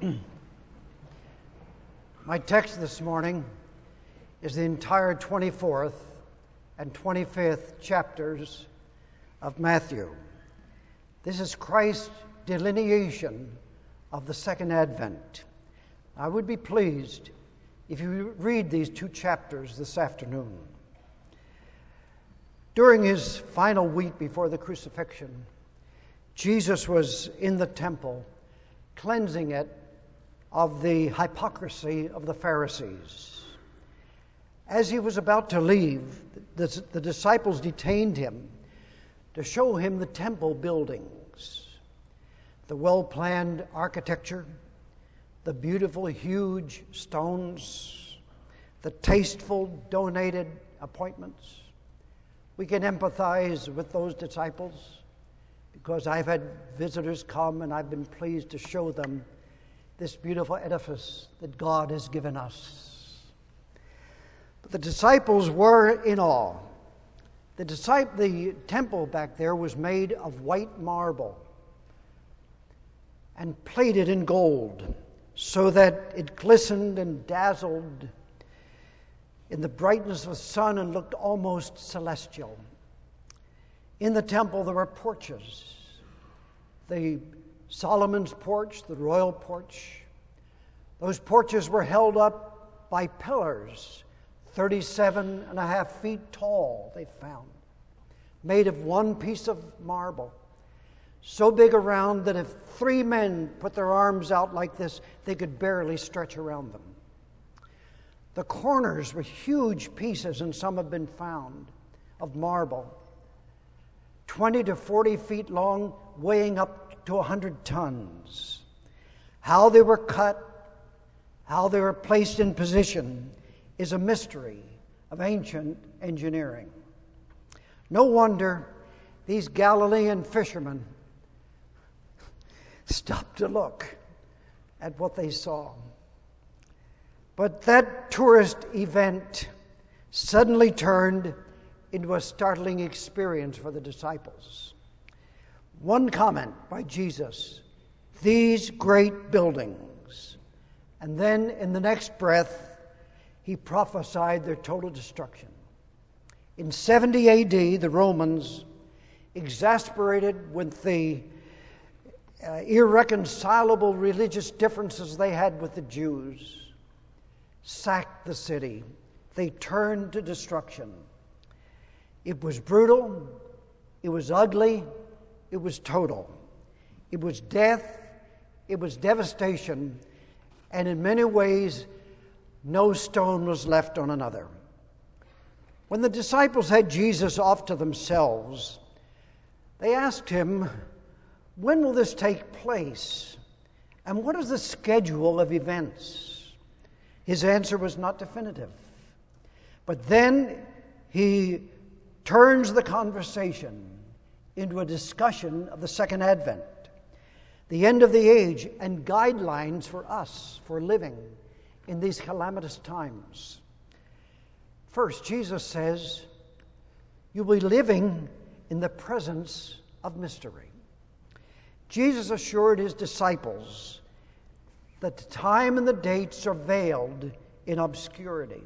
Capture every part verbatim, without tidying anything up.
My text this morning is the entire twenty-fourth and twenty-fifth chapters of Matthew. This is Christ's delineation of the second advent. I would be pleased if you read these two chapters this afternoon. During his final week before the crucifixion, Jesus was in the temple, cleansing it of the hypocrisy of the Pharisees. As he was about to leave, the, the disciples detained him to show him the temple buildings, the well-planned architecture, the beautiful, huge stones, the tasteful, donated appointments. We can empathize with those disciples because I've had visitors come and I've been pleased to show them this beautiful edifice that God has given us. But the disciples were in awe. The, disciple, the temple back there was made of white marble and plated in gold so that it glistened and dazzled in the brightness of the sun and looked almost celestial. In the temple there were porches. The Solomon's porch, the royal porch. Those porches were held up by pillars, thirty-seven and a half feet tall, they found, made of one piece of marble, so big around that if three men put their arms out like this, they could barely stretch around them. The corners were huge pieces, and some have been found, of marble, twenty to forty feet long, weighing up to one hundred tons. How they were cut, how they were placed in position is a mystery of ancient engineering. No wonder these Galilean fishermen stopped to look at what they saw. But that tourist event suddenly turned into a startling experience for the disciples. One comment by Jesus, these great buildings. And then in the next breath, he prophesied their total destruction. In seventy A D, the Romans, exasperated with the uh, irreconcilable religious differences they had with the Jews, sacked the city. They turned to destruction. It was brutal, it was ugly, it was total. It was death, it was devastation, and in many ways, no stone was left on another. When the disciples had Jesus off to themselves, they asked him, when will this take place? And what is the schedule of events? His answer was not definitive. But then he turns the conversation into a discussion of the second advent, the end of the age, and guidelines for us for living in these calamitous times. First, Jesus says, you'll be living in the presence of mystery. Jesus assured his disciples that the time and the dates are veiled in obscurity.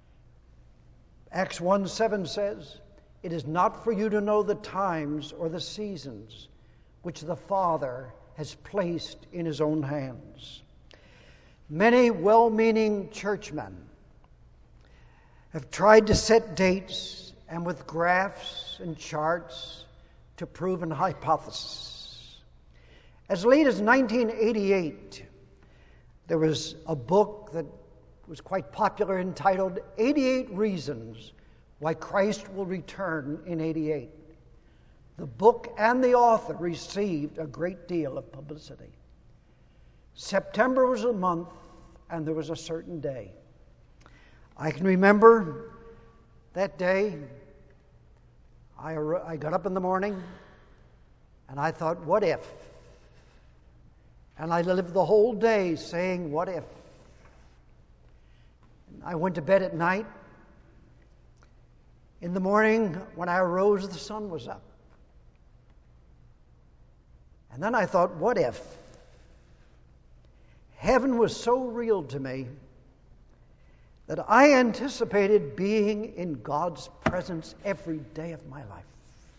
Acts one seven says, it is not for you to know the times or the seasons which the Father has placed in his own hands. Many well-meaning churchmen have tried to set dates and with graphs and charts to prove an hypothesis. As late as nineteen eighty-eight, there was a book that was quite popular entitled eighty-eight Reasons Why Christ Will Return in eighty-eight. The book and the author received a great deal of publicity. September was a month, and there was a certain day. I can remember that day. I, I got up in the morning, and I thought, what if? And I lived the whole day saying, what if? I went to bed at night. In the morning, when I arose, the sun was up. And then I thought, what if? heaven was so real to me that I anticipated being in God's presence every day of my life,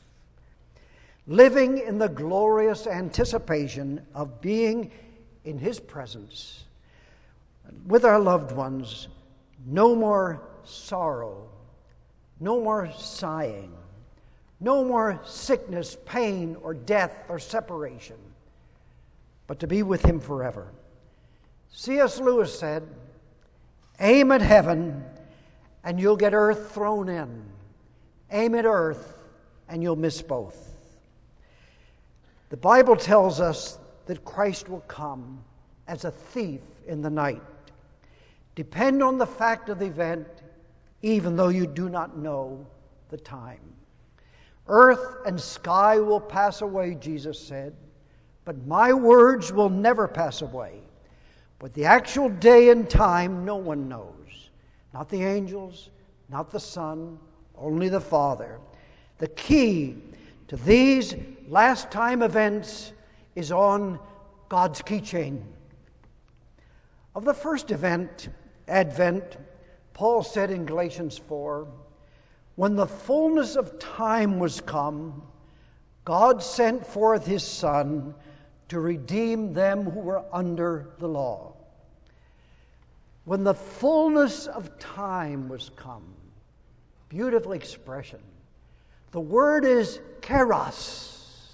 living in the glorious anticipation of being in His presence with our loved ones. No more sorrow, no more sighing, no more sickness, pain, or death, or separation, but to be with Him forever. C S Lewis said, aim at heaven and you'll get earth thrown in. Aim at earth and you'll miss both. The Bible tells us that Christ will come as a thief in the night. Depend on the fact of the event, even though you do not know the time. Earth and sky will pass away, Jesus said, but my words will never pass away. But the actual day and time, no one knows. Not the angels, not the Son, only the Father. The key to these last time events is on God's keychain. Of the first event, Advent, Paul said in Galatians four, when the fullness of time was come, God sent forth His Son to redeem them who were under the law. When the fullness of time was come, beautiful expression. The word is kairos.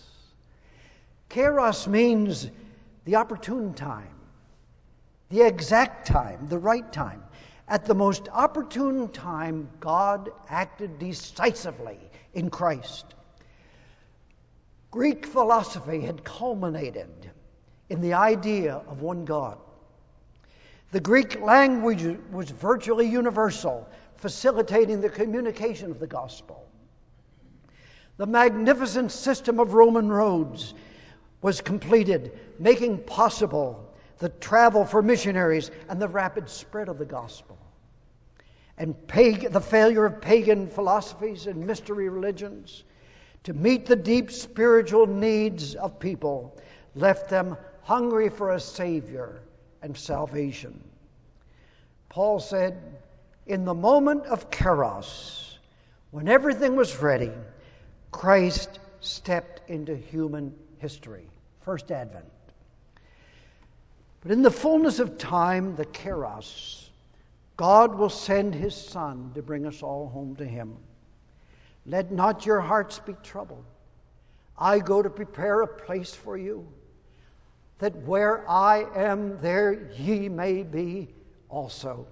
Kairos means the opportune time, the exact time, the right time. At the most opportune time, God acted decisively in Christ. Greek philosophy had culminated in the idea of one God. The Greek language was virtually universal, facilitating the communication of the gospel. The magnificent system of Roman roads was completed, making possible the travel for missionaries and the rapid spread of the gospel. And pag- the failure of pagan philosophies and mystery religions to meet the deep spiritual needs of people left them hungry for a Savior and salvation. Paul said, in the moment of kairos, when everything was ready, Christ stepped into human history. First Advent. But in the fullness of time, the kairos, God will send His Son to bring us all home to Him. Let not your hearts be troubled. I go to prepare a place for you, that where I am, there ye may be also.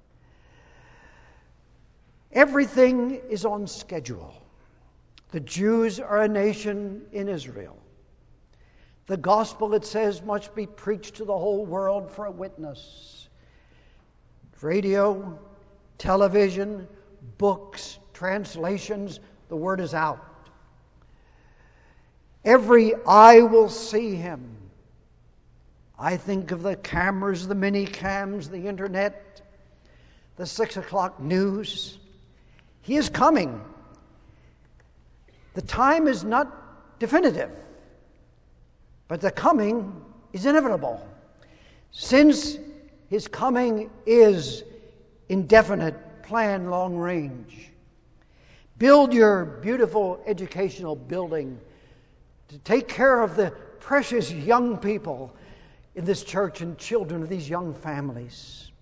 Everything is on schedule. The Jews are a nation in Israel. The gospel, it says, must be preached to the whole world for a witness. Radio, television, books, translations, the word is out. Every eye will see Him. I think of the cameras, the mini cams, the internet, the six o'clock news. He is coming. The time is not definitive, but the coming is inevitable. Since His coming is indefinite, plan long range. Build your beautiful educational building to take care of the precious young people in this church and children of these young families.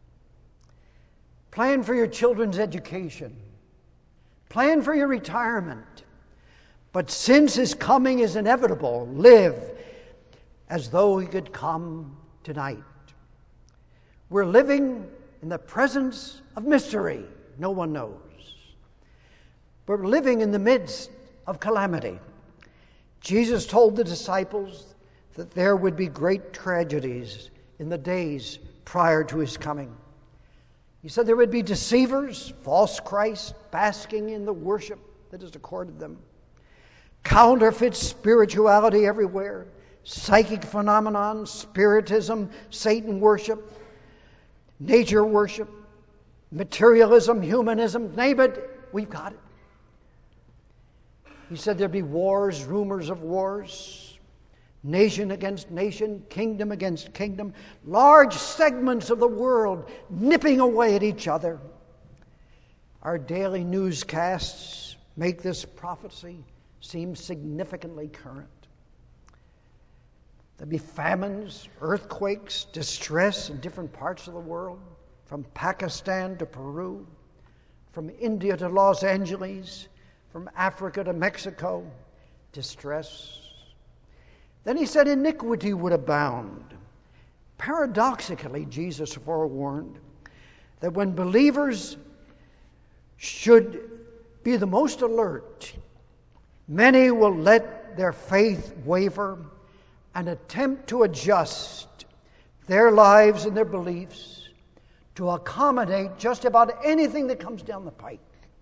Plan for your children's education. Plan for your retirement. But since His coming is inevitable, live as though He could come tonight. We're living in the presence of mystery. No one knows. We're living in the midst of calamity. Jesus told the disciples that there would be great tragedies in the days prior to His coming. He said there would be deceivers, false Christs, basking in the worship that is accorded them. Counterfeit spirituality everywhere. Psychic phenomenon, spiritism, Satan worship, nature worship, materialism, humanism, name it, we've got it. He said there'd be wars, rumors of wars. Nation against nation, kingdom against kingdom, large segments of the world nipping away at each other. Our daily newscasts make this prophecy seem significantly current. There'll be famines, earthquakes, distress in different parts of the world, from Pakistan to Peru, from India to Los Angeles, from Africa to Mexico, distress. Then he said iniquity would abound. Paradoxically, Jesus forewarned that when believers should be the most alert, many will let their faith waver and attempt to adjust their lives and their beliefs to accommodate just about anything that comes down the pike.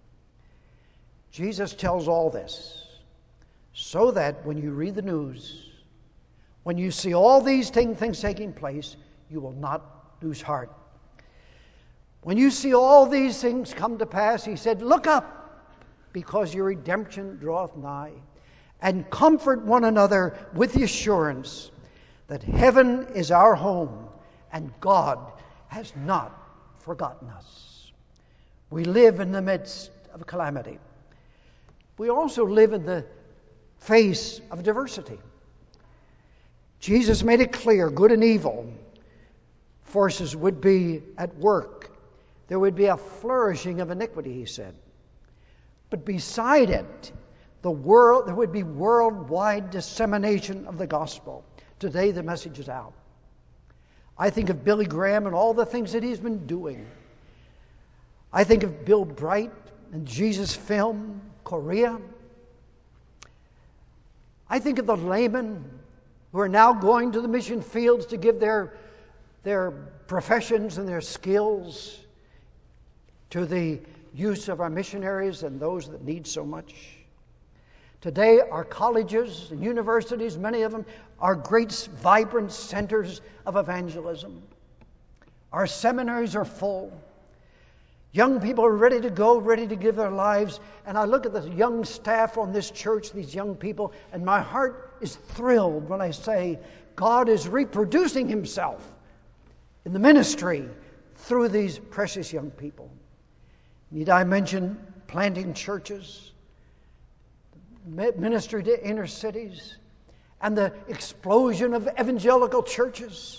Jesus tells all this so that when you read the news, when you see all these things taking place, you will not lose heart. When you see all these things come to pass, he said, look up, because your redemption draweth nigh, and comfort one another with the assurance that heaven is our home, and God has not forgotten us. We live in the midst of calamity. We also live in the face of diversity. Jesus made it clear good and evil forces would be at work. There would be a flourishing of iniquity, he said. But beside it, the world there would be worldwide dissemination of the gospel. Today the message is out. I think of Billy Graham and all the things that he's been doing. I think of Bill Bright and Jesus Film, Korea. I think of the laymen who are now going to the mission fields to give their, their professions and their skills to the use of our missionaries and those that need so much. Today, our colleges and universities, many of them, are great, vibrant centers of evangelism. Our seminaries are full. Young people are ready to go, ready to give their lives. And I look at the young staff on this church, these young people, and my heart is thrilled when I say God is reproducing himself in the ministry through these precious young people. Need I mention planting churches, ministry to inner cities, and the explosion of evangelical churches?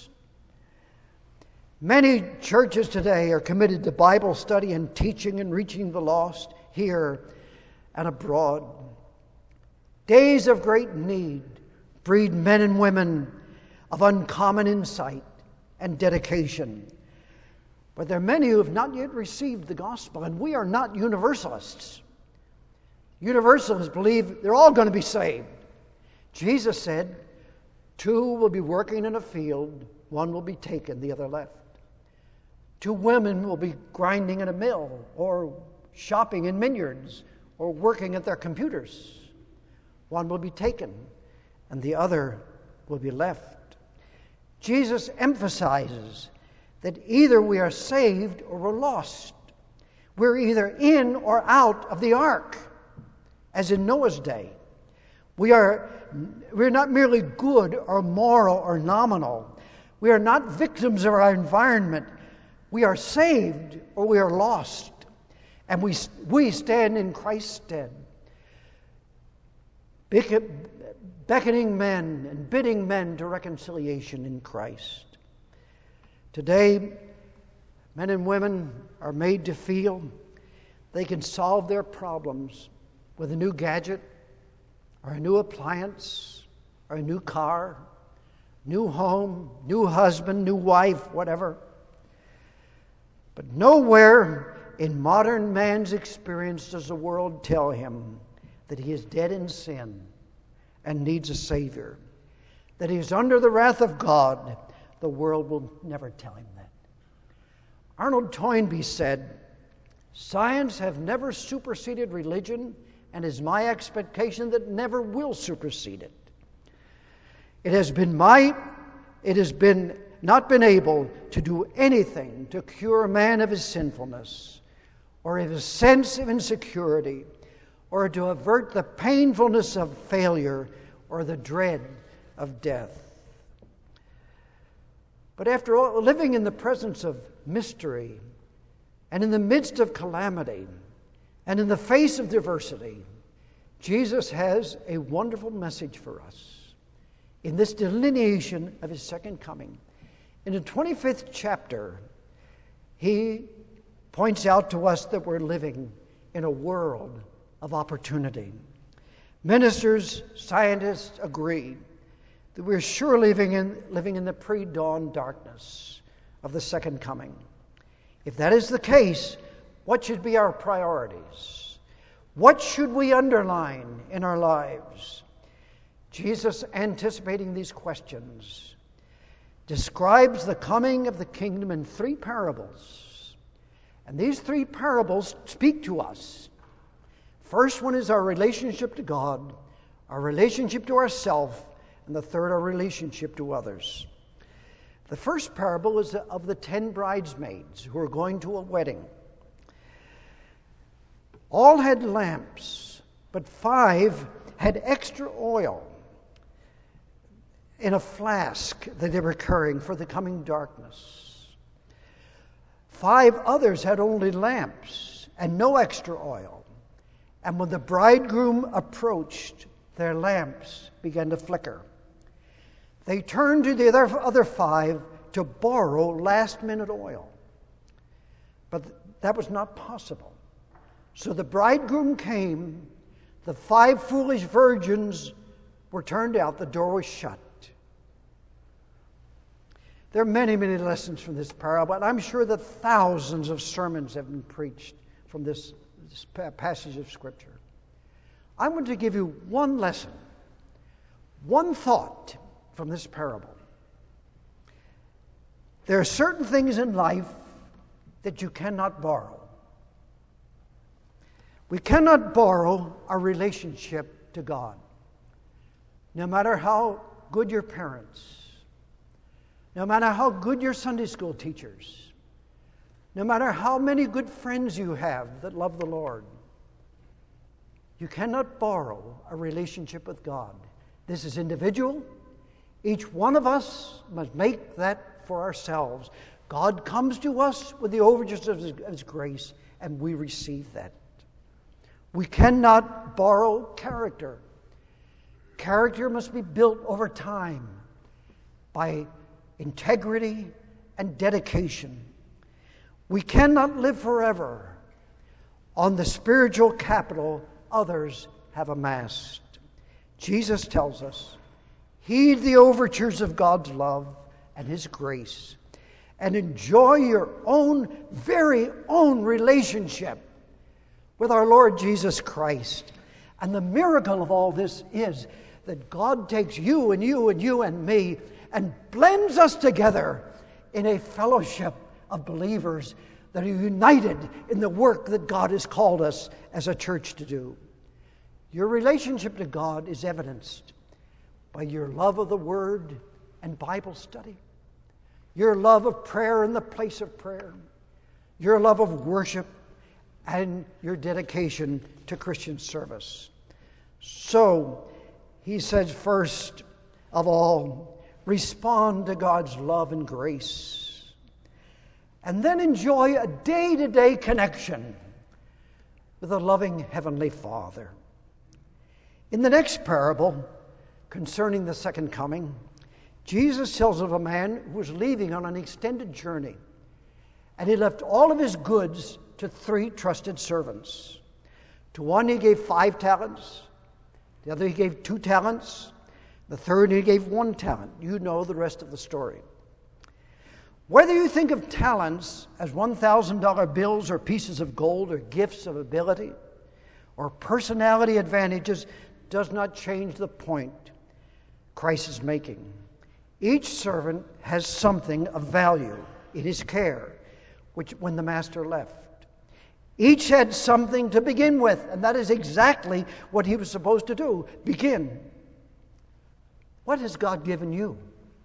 Many churches today are committed to Bible study and teaching and reaching the lost here and abroad. Days of great need breed men and women of uncommon insight and dedication. But there are many who have not yet received the gospel, and we are not universalists. Universalists believe they're all going to be saved. Jesus said, two will be working in a field, one will be taken, the other left. Two women will be grinding in a mill or shopping in vineyards or working at their computers. One will be taken and the other will be left. Jesus emphasizes that either we are saved or we're lost. We're either in or out of the ark, as in Noah's day. We are, we're not merely good or moral or nominal. We are not victims of our environment. We are saved or we are lost. And we, we stand in Christ's stead, beckoning men and bidding men to reconciliation in Christ. Today, men and women are made to feel they can solve their problems with a new gadget or a new appliance or a new car, new home, new husband, new wife, whatever. But nowhere in modern man's experience does the world tell him that he is dead in sin and needs a Savior, that he is under the wrath of God. The world will never tell him that. Arnold Toynbee said, "Science have never superseded religion, and is my expectation that never will supersede it. It has been my, it has been not been able to do anything to cure man of his sinfulness, or of his sense of insecurity, or to avert the painfulness of failure, or the dread of death. But after all, living in the presence of mystery and in the midst of calamity and in the face of diversity, Jesus has a wonderful message for us in this delineation of his second coming. In the twenty-fifth chapter, he points out to us that we're living in a world of opportunity. Ministers, scientists agree that we're sure living in, living in the pre-dawn darkness of the second coming. If that is the case, what should be our priorities? What should we underline in our lives? Jesus, anticipating these questions, describes the coming of the kingdom in three parables. And these three parables speak to us. First one is our relationship to God, our relationship to ourselves, and the third, our relationship to others. The first parable is of the ten bridesmaids who are going to a wedding. All had lamps, but five had extra oil in a flask that they were carrying for the coming darkness. Five others had only lamps and no extra oil. And when the bridegroom approached, their lamps began to flicker. They turned to the other, other five to borrow last-minute oil. But that was not possible. So the bridegroom came, the five foolish virgins were turned out, the door was shut. There are many, many lessons from this parable, and I'm sure that thousands of sermons have been preached from this, this passage of Scripture. I'm going to give you one lesson, one thought from this parable. There are certain things in life that you cannot borrow. We cannot borrow our relationship to God. No matter how good your parents, no matter how good your Sunday school teachers, no matter how many good friends you have that love the Lord, you cannot borrow a relationship with God. This is individual. Each one of us must make that for ourselves. God comes to us with the overtures of His, of His grace, and we receive that. We cannot borrow character. Character must be built over time by integrity and dedication. We cannot live forever on the spiritual capital others have amassed. Jesus tells us, heed the overtures of God's love and His grace, and enjoy your own, very own relationship with our Lord Jesus Christ. And the miracle of all this is that God takes you and you and you and me and blends us together in a fellowship of believers that are united in the work that God has called us as a church to do. Your relationship to God is evidenced by your love of the Word and Bible study, your love of prayer in the place of prayer, your love of worship, and your dedication to Christian service. So, he says, first of all, respond to God's love and grace, and then enjoy a day-to-day connection with a loving Heavenly Father. In the next parable, concerning the second coming, Jesus tells of a man who was leaving on an extended journey, and he left all of his goods to three trusted servants. To one he gave five talents, the other he gave two talents, the third he gave one talent. You know the rest of the story. Whether you think of talents as one thousand dollar bills or pieces of gold or gifts of ability or personality advantages does not change the point Christ is making. Each servant has something of value in his care, which when the master left. Each had something to begin with, and that is exactly what he was supposed to do. Begin. What has God given you?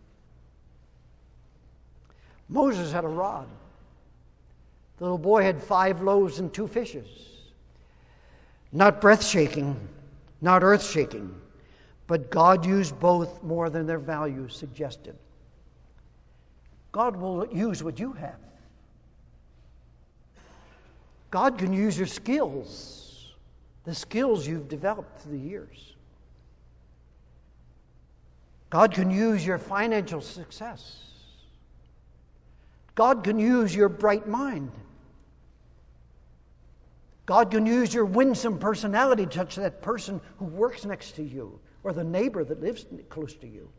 Moses had a rod. The little boy had five loaves and two fishes. Not breath-shaking, not earth-shaking, but God used both more than their value suggested. God will use what you have. God can use your skills, the skills you've developed through the years. God can use your financial success. God can use your bright mind. God can use your winsome personality to touch that person who works next to you or the neighbor that lives close to you.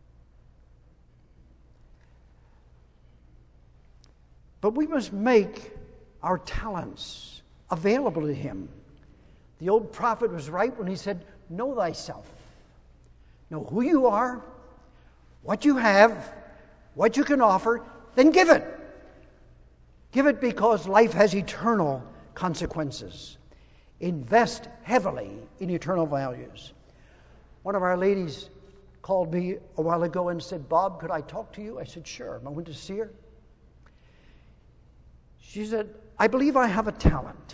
But we must make our talents available to Him. The old prophet was right when he said, know thyself. Know who you are, what you have, what you can offer, then give it. Give it because life has eternal consequences. Invest heavily in eternal values. One of our ladies called me a while ago and said, Bob, could I talk to you? I said, sure. I went to see her. She said, I believe I have a talent.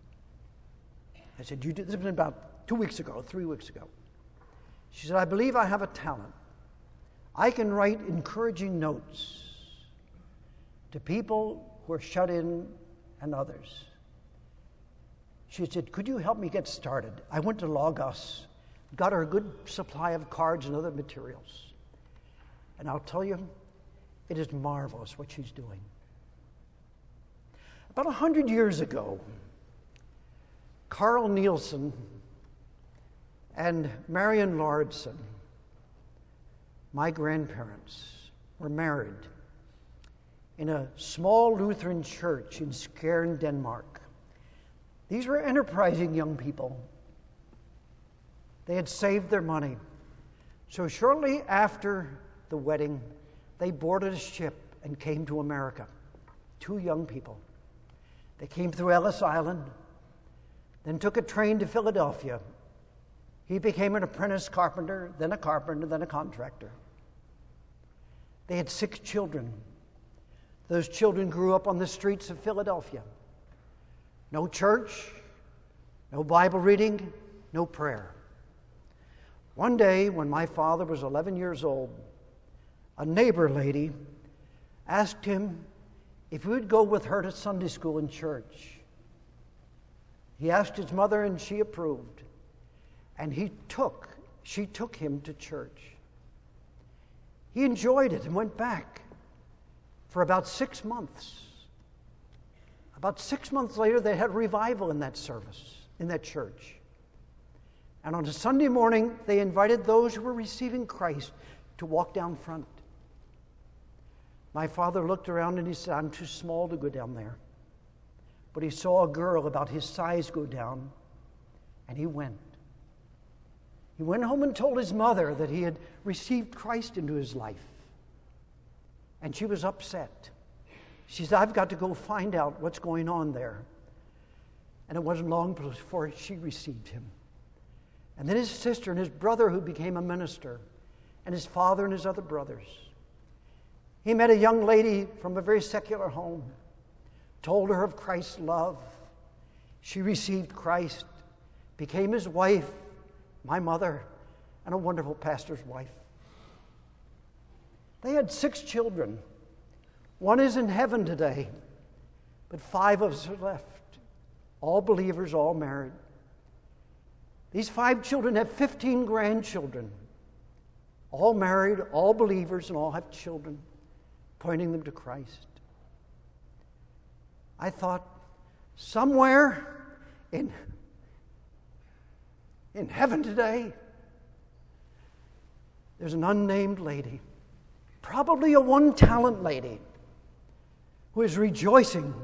I said, you did this was about two weeks ago, three weeks ago. She said, I believe I have a talent. I can write encouraging notes to people who are shut in and others. She said, could you help me get started? I went to Logos, got her a good supply of cards and other materials. And I'll tell you, it is marvelous what she's doing. About a hundred years ago, Carl Nielsen and Marion Lauridsen, my grandparents, were married in a small Lutheran church in Skjern, Denmark. These were enterprising young people. They had saved their money. So shortly after the wedding, they boarded a ship and came to America. Two young people. They came through Ellis Island, then took a train to Philadelphia. He became an apprentice carpenter, then a carpenter, then a contractor. They had six children. Those children grew up on the streets of Philadelphia. No church, no Bible reading, no prayer. One day, when my father was eleven years old, a neighbor lady asked him if he would go with her to Sunday school and church. He asked his mother, and she approved. And he took, she took him to church. He enjoyed it and went back for about six months. About six months later, they had revival in that service, in that church. And on a Sunday morning, they invited those who were receiving Christ to walk down front. My father looked around and he said, I'm too small to go down there. But he saw a girl about his size go down, and he went. He went home and told his mother that he had received Christ into his life. And she was upset. She said, I've got to go find out what's going on there. And it wasn't long before she received him. And then his sister and his brother, who became a minister, and his father and his other brothers. He met a young lady from a very secular home, told her of Christ's love. She received Christ, became his wife, my mother, and a wonderful pastor's wife. They had six children. One is in heaven today, but five of us are left. All believers, all married. These five children have fifteen grandchildren, all married, all believers, and all have children, pointing them to Christ. I thought, somewhere in, in heaven today, there's an unnamed lady, probably a one-talent lady, who is rejoicing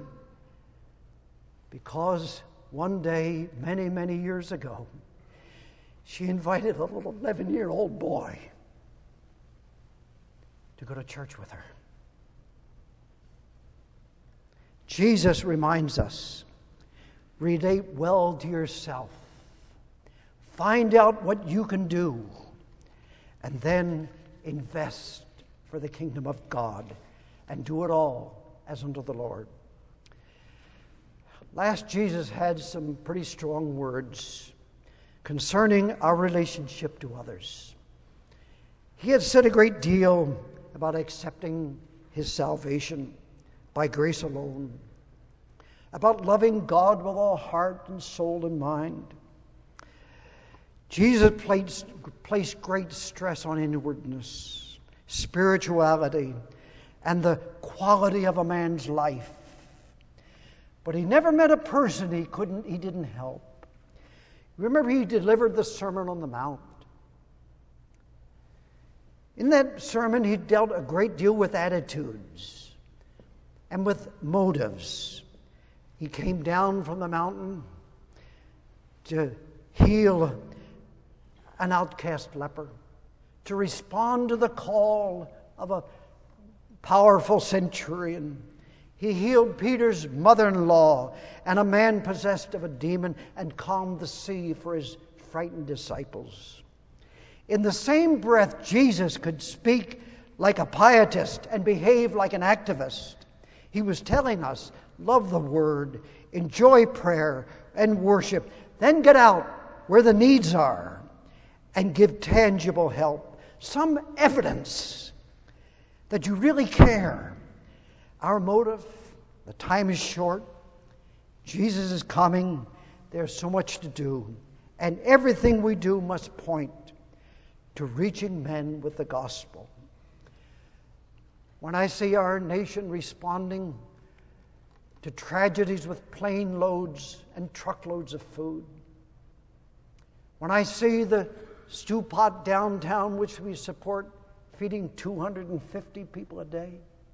because one day, many, many years ago, she invited a little eleven-year-old boy to go to church with her. Jesus reminds us, relate well to yourself. Find out what you can do, and then invest for the kingdom of God, and do it all as unto the Lord. Last, Jesus had some pretty strong words concerning our relationship to others. He had said a great deal about accepting his salvation by grace alone, about loving God with all heart and soul and mind. Jesus placed, placed great stress on inwardness, spirituality, and the quality of a man's life. But he never met a person he couldn't, he didn't help. Remember, he delivered the Sermon on the Mount. In that sermon, he dealt a great deal with attitudes and with motives. He came down from the mountain to heal an outcast leper, to respond to the call of a powerful centurion. He healed Peter's mother-in-law and a man possessed of a demon and calmed the sea for his frightened disciples. In the same breath, Jesus could speak like a pietist and behave like an activist. He was telling us, love the Word, enjoy prayer and worship, then get out where the needs are and give tangible help, some evidence that you really care. Our motive, the time is short, Jesus is coming, there's so much to do, and everything we do must point to reaching men with the gospel. When I see our nation responding to tragedies with plane loads and truckloads of food, when I see the stew pot downtown which we support feeding two hundred fifty people a day,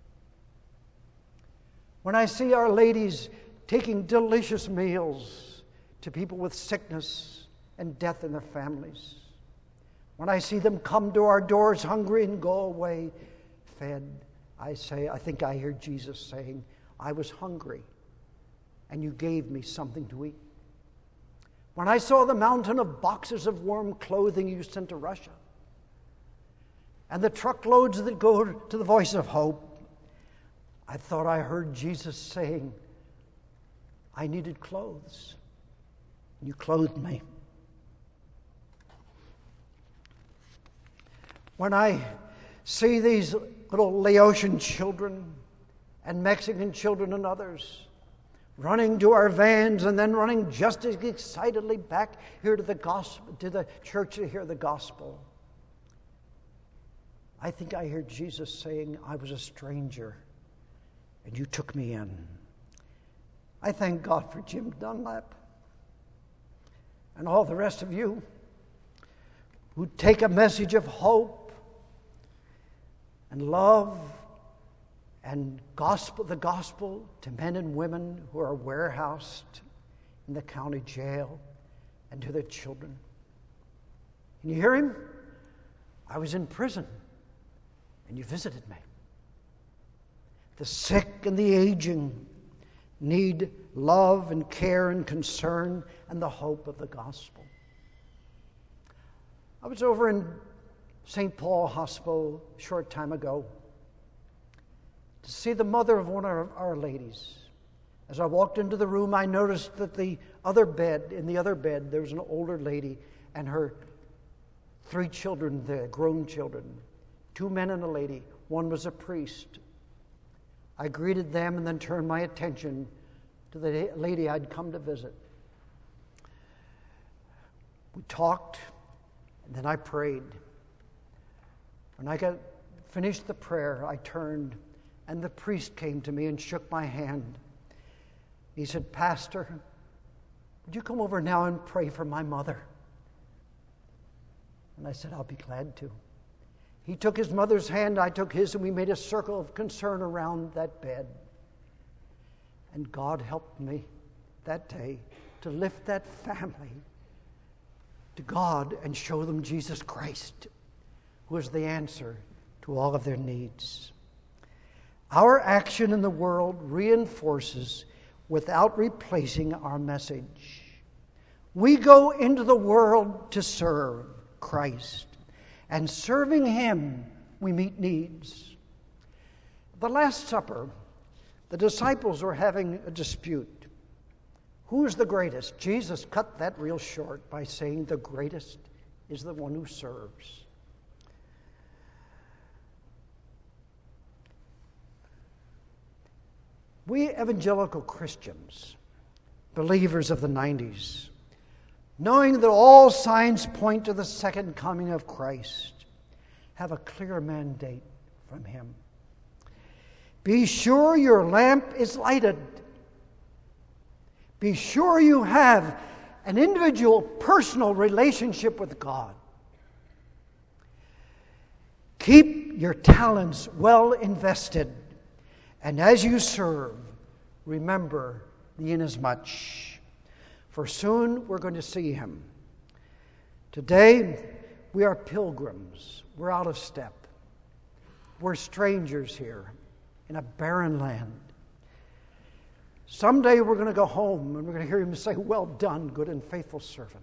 when I see our ladies taking delicious meals to people with sickness and death in their families, when I see them come to our doors hungry and go away fed, I say, I think I hear Jesus saying, I was hungry and you gave me something to eat. When I saw the mountain of boxes of warm clothing you sent to Russia and the truckloads that go to the Voice of Hope, I thought I heard Jesus saying, I needed clothes. You clothed me. When I see these little Laotian children and Mexican children and others running to our vans and then running just as excitedly back here to the gospel, to the church to hear the gospel, I think I hear Jesus saying, I was a stranger and you took me in. I thank God for Jim Dunlap and all the rest of you who take a message of hope and love and gospel, the gospel to men and women who are warehoused in the county jail and to their children. Can you hear him? I was in prison and you visited me. The sick and the aging need love and care and concern and the hope of the gospel. I was over in Saint Paul Hospital a short time ago to see the mother of one of our ladies. As I walked into the room, I noticed that the other bed, in the other bed, there was an older lady and her three children there, grown children, two men and a lady. One was a priest. I greeted them and then turned my attention to the lady I'd come to visit. We talked, and then I prayed. When I got finished the prayer, I turned, and the priest came to me and shook my hand. He said, Pastor, would you come over now and pray for my mother? And I said, I'll be glad to. He took his mother's hand, I took his, and we made a circle of concern around that bed. And God helped me that day to lift that family to God and show them Jesus Christ, who is the answer to all of their needs. Our action in the world reinforces without replacing our message. We go into the world to serve Christ, and serving Him, we meet needs. The Last Supper, the disciples were having a dispute. Who's the greatest? Jesus cut that real short by saying the greatest is the one who serves. We evangelical Christians, believers of the nineties, knowing that all signs point to the second coming of Christ, have a clear mandate from Him. Be sure your lamp is lighted. Be sure you have an individual, personal relationship with God. Keep your talents well invested, and as you serve, remember the inasmuch. For soon we're going to see Him. Today, we are pilgrims. We're out of step. We're strangers here in a barren land. Someday we're going to go home and we're going to hear Him say, "Well done, good and faithful servant."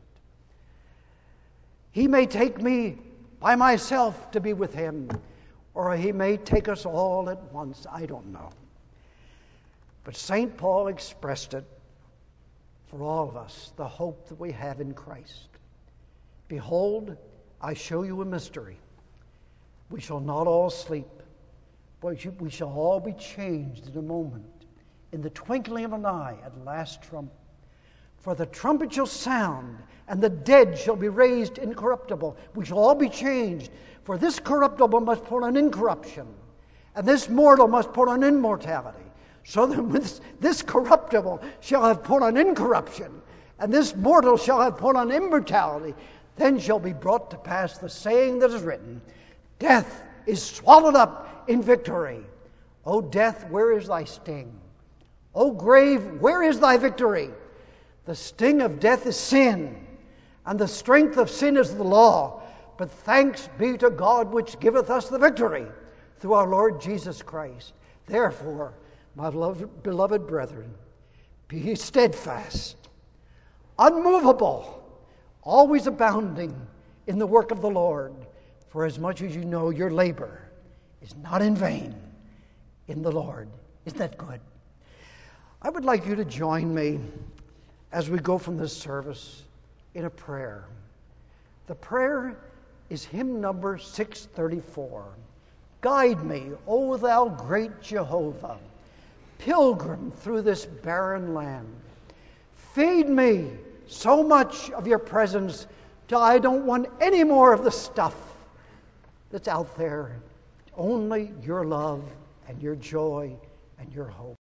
He may take me by myself to be with Him, or He may take us all at once. I don't know. But Saint Paul expressed it for all of us, the hope that we have in Christ. "Behold, I show you a mystery. We shall not all sleep, but we shall all be changed in a moment, in the twinkling of an eye, at the last trump. For the trumpet shall sound, and the dead shall be raised incorruptible." We shall all be changed. For this corruptible must put on incorruption, and this mortal must put on immortality. So that with this corruptible shall have put on incorruption, and this mortal shall have put on immortality. Then shall be brought to pass the saying that is written, "Death is swallowed up in victory." O death, where is thy sting? O grave, where is thy victory? The sting of death is sin, and the strength of sin is the law. But thanks be to God which giveth us the victory through our Lord Jesus Christ. Therefore, my beloved, beloved brethren, be steadfast, unmovable, always abounding in the work of the Lord, for as much as you know your labor is not in vain in the Lord. Isn't that good? I would like you to join me as we go from this service in a prayer. The prayer is hymn number six thirty-four. Guide me, O thou great Jehovah, pilgrim through this barren land. Feed me so much of your presence till I don't want any more of the stuff that's out there. Only your love and your joy and your hope.